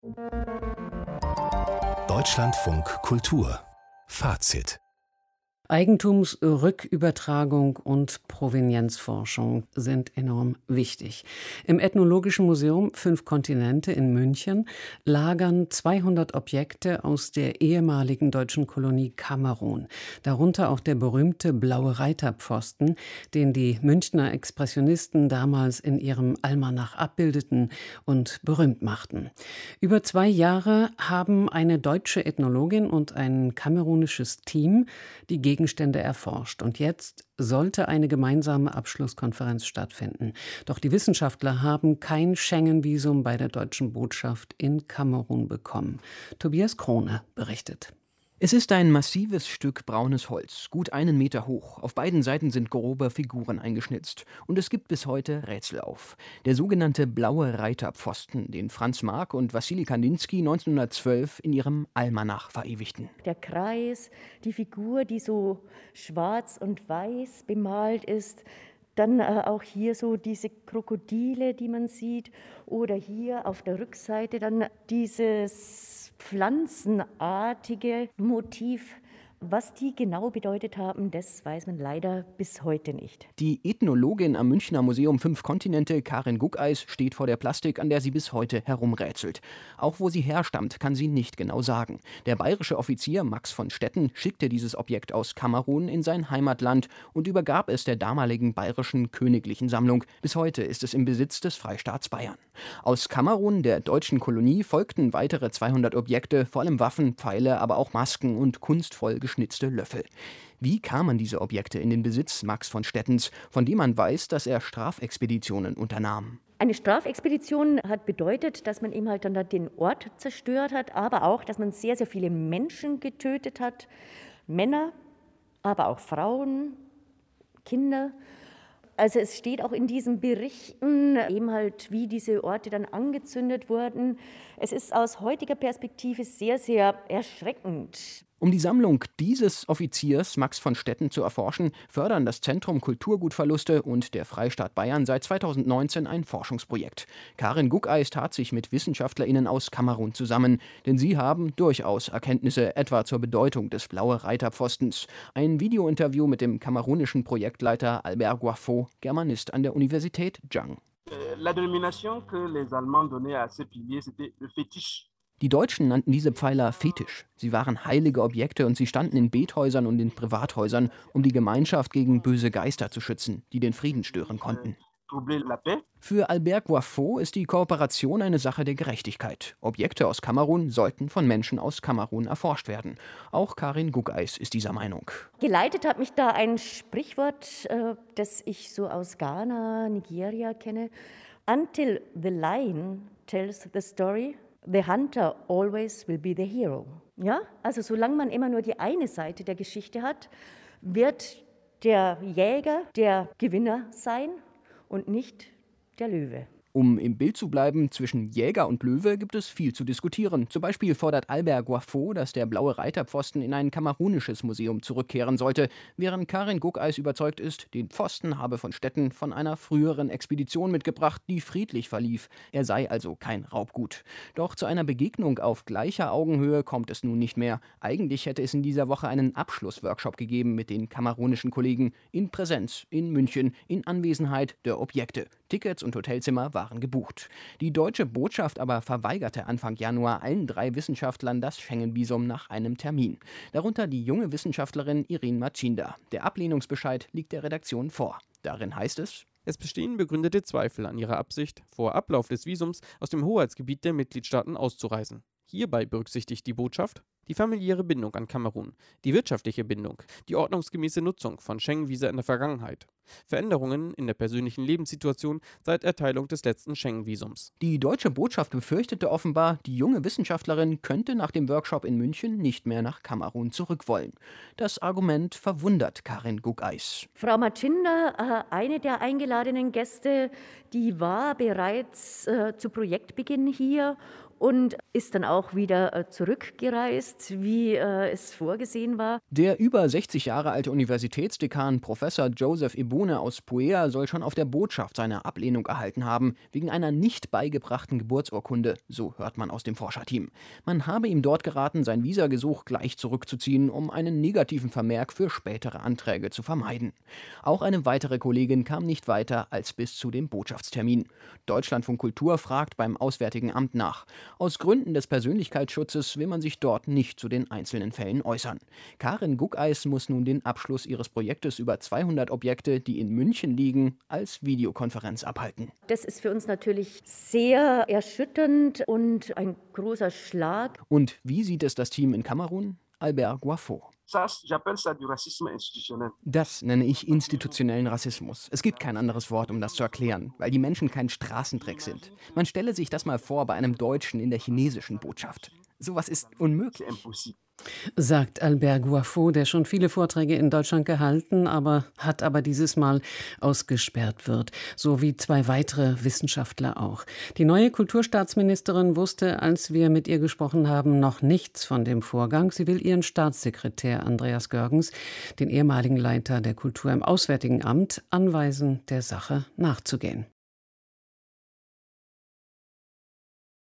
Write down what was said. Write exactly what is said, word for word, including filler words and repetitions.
Deutschlandfunk Kultur Fazit. Eigentumsrückübertragung und Provenienzforschung sind enorm wichtig. Im Ethnologischen Museum Fünf Kontinente in München lagern zweihundert Objekte aus der ehemaligen deutschen Kolonie Kamerun. Darunter auch der berühmte blaue Reiterpfosten, den die Münchner Expressionisten damals in ihrem Almanach abbildeten und berühmt machten. Über zwei Jahre haben eine deutsche Ethnologin und ein kamerunisches Team die Gegenstände erforscht. Und jetzt sollte eine gemeinsame Abschlusskonferenz stattfinden. Doch die Wissenschaftler haben kein Schengen-Visum bei der deutschen Botschaft in Kamerun bekommen. Tobias Krone berichtet. Es ist ein massives Stück braunes Holz, gut einen Meter hoch. Auf beiden Seiten sind grobe Figuren eingeschnitzt. Und es gibt bis heute Rätsel auf. Der sogenannte blaue Reiterpfosten, den Franz Marc und Wassili Kandinsky neunzehnhundertzwölf in ihrem Almanach verewigten. Der Kreis, die Figur, die so schwarz und weiß bemalt ist. Dann äh, auch hier so diese Krokodile, die man sieht. Oder hier auf der Rückseite dann dieses pflanzenartige Motiv. Was die genau bedeutet haben, das weiß man leider bis heute nicht. Die Ethnologin am Münchner Museum Fünf Kontinente, Karin Guckeis, steht vor der Plastik, an der sie bis heute herumrätselt. Auch wo sie herstammt, kann sie nicht genau sagen. Der bayerische Offizier Max von Stetten schickte dieses Objekt aus Kamerun in sein Heimatland und übergab es der damaligen bayerischen königlichen Sammlung. Bis heute ist es im Besitz des Freistaats Bayern. Aus Kamerun, der deutschen Kolonie, folgten weitere zweihundert Objekte, vor allem Waffen, Pfeile, aber auch Masken und kunstvoll geschnitzte Löffel. Wie kamen diese Objekte in den Besitz Max von Stettens, von dem man weiß, dass er Strafexpeditionen unternahm? Eine Strafexpedition hat bedeutet, dass man eben halt dann den Ort zerstört hat, aber auch, dass man sehr, sehr viele Menschen getötet hat. Männer, aber auch Frauen, Kinder. Also es steht auch in diesen Berichten eben halt, wie diese Orte dann angezündet wurden. Es ist aus heutiger Perspektive sehr, sehr erschreckend. Um die Sammlung dieses Offiziers Max von Stetten zu erforschen, fördern das Zentrum Kulturgutverluste und der Freistaat Bayern seit zweitausendneunzehn ein Forschungsprojekt. Karin Guckeis tat sich mit WissenschaftlerInnen aus Kamerun zusammen, denn sie haben durchaus Erkenntnisse etwa zur Bedeutung des blauen Reiterpfostens. Ein Videointerview mit dem kamerunischen Projektleiter Albert Guafo, Germanist an der Universität Jang. La dénomination que les Allemands donnaient à ces piliers, c'était le fétiche. Die Deutschen nannten diese Pfeiler Fetisch. Sie waren heilige Objekte und sie standen in Bethäusern und in Privathäusern, um die Gemeinschaft gegen böse Geister zu schützen, die den Frieden stören konnten. Für Albert Guafo ist die Kooperation eine Sache der Gerechtigkeit. Objekte aus Kamerun sollten von Menschen aus Kamerun erforscht werden. Auch Karin Guckeis ist dieser Meinung. Geleitet hat mich da ein Sprichwort, äh, das ich so aus Ghana, Nigeria kenne. Until the lion tells the story, the hunter always will be the hero. Ja, also solange man immer nur die eine Seite der Geschichte hat, wird der Jäger der Gewinner sein und nicht der Löwe. Um im Bild zu bleiben, zwischen Jäger und Löwe gibt es viel zu diskutieren. Zum Beispiel fordert Albert Guafo, dass der blaue Reiterpfosten in ein kamerunisches Museum zurückkehren sollte, während Karin Guckeis überzeugt ist, den Pfosten habe von Stetten von einer früheren Expedition mitgebracht, die friedlich verlief. Er sei also kein Raubgut. Doch zu einer Begegnung auf gleicher Augenhöhe kommt es nun nicht mehr. Eigentlich hätte es in dieser Woche einen Abschlussworkshop gegeben mit den kamerunischen Kollegen in Präsenz, in München, in Anwesenheit der Objekte. Tickets und Hotelzimmer waren gebucht. Die deutsche Botschaft aber verweigerte Anfang Januar allen drei Wissenschaftlern das Schengen-Visum nach einem Termin. Darunter die junge Wissenschaftlerin Irene Machinda. Der Ablehnungsbescheid liegt der Redaktion vor. Darin heißt es: Es bestehen begründete Zweifel an ihrer Absicht, vor Ablauf des Visums aus dem Hoheitsgebiet der Mitgliedstaaten auszureisen. Hierbei berücksichtigt die Botschaft die familiäre Bindung an Kamerun, die wirtschaftliche Bindung, die ordnungsgemäße Nutzung von Schengen-Visa in der Vergangenheit, Veränderungen in der persönlichen Lebenssituation seit Erteilung des letzten Schengen-Visums. Die deutsche Botschaft befürchtete offenbar, die junge Wissenschaftlerin könnte nach dem Workshop in München nicht mehr nach Kamerun zurück wollen. Das Argument verwundert Karin Guckeis. Frau Machinda, eine der eingeladenen Gäste, die war bereits äh, zu Projektbeginn hier und ist dann auch wieder zurückgereist, wie es vorgesehen war. Der über sechzig Jahre alte Universitätsdekan Professor Joseph Ebune aus Puea soll schon auf der Botschaft seine Ablehnung erhalten haben, wegen einer nicht beigebrachten Geburtsurkunde, so hört man aus dem Forscherteam. Man habe ihm dort geraten, sein Visagesuch gleich zurückzuziehen, um einen negativen Vermerk für spätere Anträge zu vermeiden. Auch eine weitere Kollegin kam nicht weiter als bis zu dem Botschaftstermin. Deutschlandfunk Kultur fragt beim Auswärtigen Amt nach. Aus Gründen des Persönlichkeitsschutzes will man sich dort nicht zu den einzelnen Fällen äußern. Karin Guckeis muss nun den Abschluss ihres Projektes über zweihundert Objekte, die in München liegen, als Videokonferenz abhalten. Das ist für uns natürlich sehr erschütternd und ein großer Schlag. Und wie sieht es das Team in Kamerun? Albert Guafo. Das nenne ich institutionellen Rassismus. Es gibt kein anderes Wort, um das zu erklären, weil die Menschen kein Straßendreck sind. Man stelle sich das mal vor bei einem Deutschen in der chinesischen Botschaft. Sowas ist unmöglich. Sagt Albert Guafo, der schon viele Vorträge in Deutschland gehalten, aber hat aber dieses Mal ausgesperrt wird, so wie zwei weitere Wissenschaftler auch. Die neue Kulturstaatsministerin wusste, als wir mit ihr gesprochen haben, noch nichts von dem Vorgang. Sie will ihren Staatssekretär Andreas Görgens, den ehemaligen Leiter der Kultur im Auswärtigen Amt, anweisen, der Sache nachzugehen.